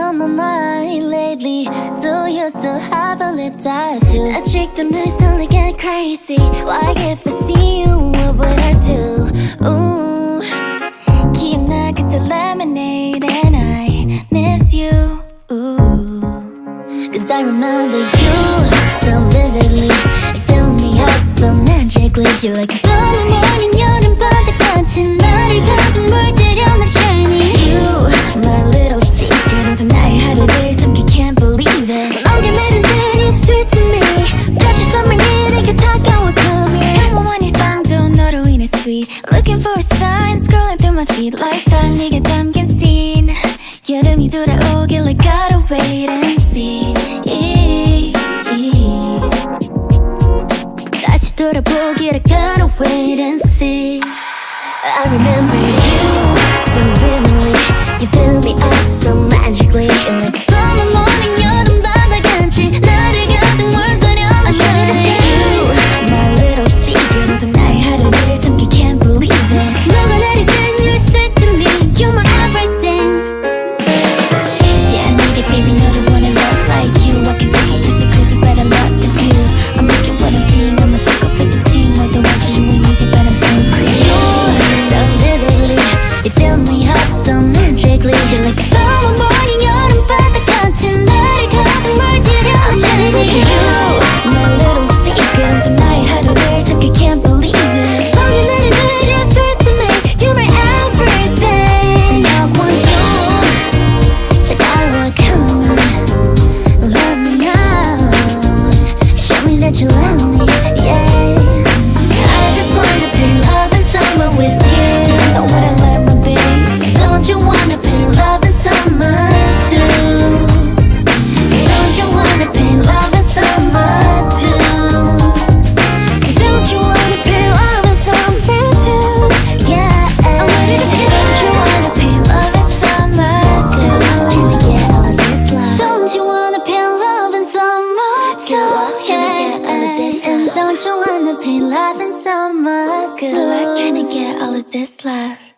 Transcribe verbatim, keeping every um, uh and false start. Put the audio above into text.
on my mind lately? Do you still have a lip tattoo? 아직도 날 설레게 crazy. Like if I see you, what would I do? Ooh, 기억나 그때 lemonade and I miss you. Ooh, cause I remember you so vividly. You fill me up so magically. You're like a summer morning, 여름 바다 같이 나를 가득 물들여 나 shiny. You, my little secret. 어떤 나의 하루를 숨기 can't believe it. 너게 내린 듯 you're sweet to me. 다시 선명히 내게 다가와 come here. 평범한 일상도 너로 인해 sweet. Looking for a sign, scrolling through my feed like that. 네게 담긴 scene. 여름이 돌아오길래 gotta wait and see. 다시 돌아보기를 gotta wait and see. I remember you so vividly. You fill me up so magically. You're like a summer morning, 여름 바다 같이 나를 가득 물들여 나 shiny. You, my little secret. 어떤 나의 하루를 숨기 can't believe it. 너가 내릴 땐 you're sweet to me. You're my everything. Yeah, nigga, baby, 너를 wanna love like you. I can take it, you're so crazy, but I love the view. I'm liking what I'm seeing, I'ma take off with the team. More than watching you ain't easy, but I'm so crazy. So vividly, you fill me up so magically. You're like a summer morning, 여름 바다 같이 나를 가득 물들여 나 shiny. You, my little secret. 어떤 나의 하루를 숨기 can't believe it. 너게 내린 듯 you're sweet to me. You're my everything. I want you to follow, come on, love me now. Show me that you love me, yeah. I just wanna be loving someone with you. Know what I love, my babe. Don't you wanna be loving someone too? Don't you wanna be loving someone too? Don't you wanna be loving someone too? Yeah. Don't you wanna be loving someone too? Trying to get all of this love. Don't you wanna be loving someone too? Trying to get all of this love. Don't you wanna be loving someone good? Trying to get all of this love.